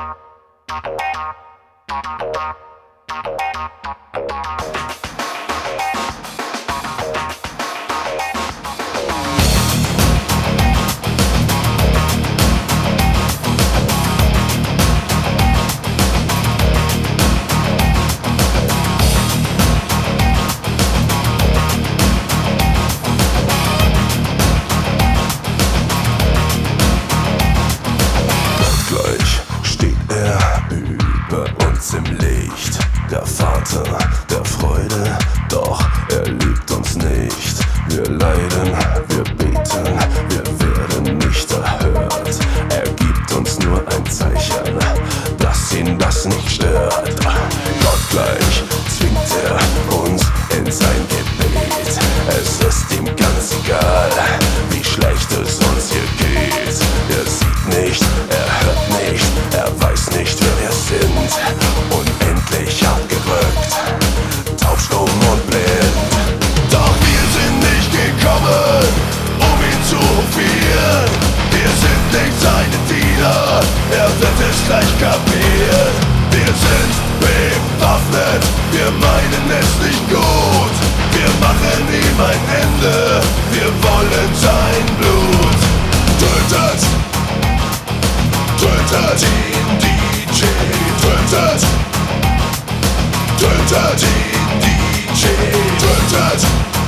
Im Licht, der Vater der Freude, doch er liebt uns nicht. Wir leiden, wir beten, wir werden nicht erhört. Er gibt uns nur ein Zeichen, dass ihn das nicht stört. Gott gleich zwingt er uns in sein Gebet. Es ist ihm ganz egal, wie schlecht es uns hier geht. Er sieht nicht, er hört nicht, er weiß nicht, wer wir sind. Unendlich abgerückt, taubstumm und blind. Doch wir sind nicht gekommen, um ihn zu hofieren. Wir sind nicht seine Diener, er wird es gleich kapieren. Wir sind bewaffnet, wir meinen es nicht gut. Wir machen ihm ein Ende, wir wollen sein Blut. Tötet, tötet ihn, DJ, tötet. Tötet ihn, DJ, tötet.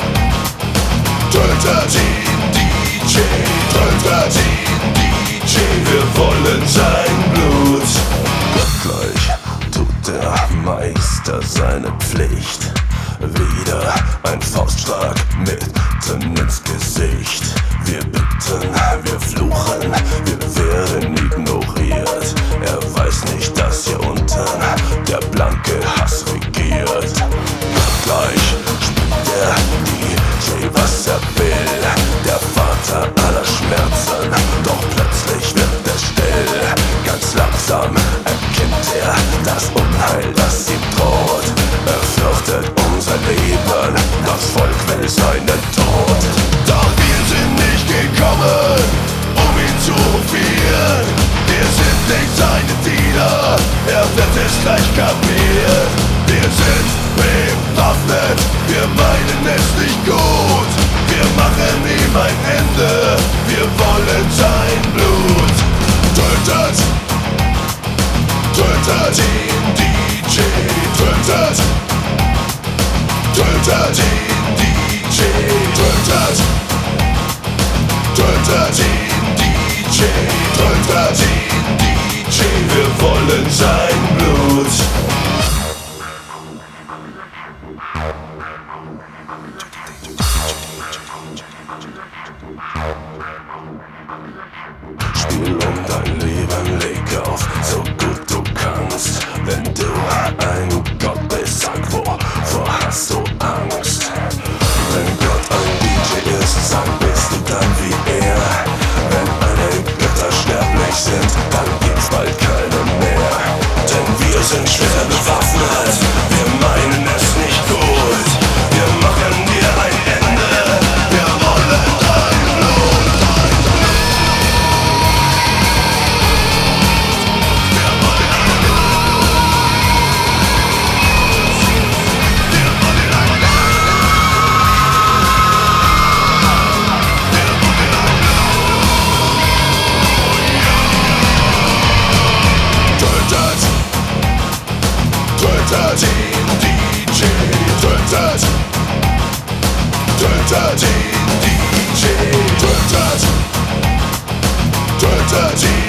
Tötet ihn, DJ, tötet ihn, DJ. Wir wollen sein Blut. Gleich tut der Meister seine Pflicht. Wieder ein Faustschlag mitten ins Gesicht. Wir bitten, wir fluchen, wir werden ignoriert. Er weiß nicht, dass hier unten der blanke Hass regiert. Gleich spielt der DJ, was er will, der Vater aller Schmerzen. Doch plötzlich wird er still. Ganz langsam erkennt er das Unheil, das ihm droht. Er fürchtet um sein Leben, das Volk will seinen Tod. Doch wir sind nicht gekommen, um ihn zu hofieren. Wir sind nicht seine Diener, er wird es gleich kapieren. Wir sind bewaffnet, wir meinen es nicht gut. Wir machen ihm ein Ende, wir wollen sein Blut. Tötet, tötet ihn, DJ, tötet. Tötet ihn, DJ, tötet. Tötet ihn, DJ, tötet ihn, DJ. Wir wollen sein Blut. Spiel um dein Leben, leg auf, so gut du kannst. Wenn du ein Gott bist, sag, wovor hast du Angst? Wenn Gott ein DJ ist, sag, bist du dann wie er? Wenn alle Götter sterblich sind, dann gibt's bald keine mehr. Denn wir sind schwer bewaffnet, wir meinen es nicht gut. Wir machen dir ein Ende, wir wollen dein Blut. Tötet ihn, DJ, tötet. Tötet ihn, DJ, tötet. Tötet ihn.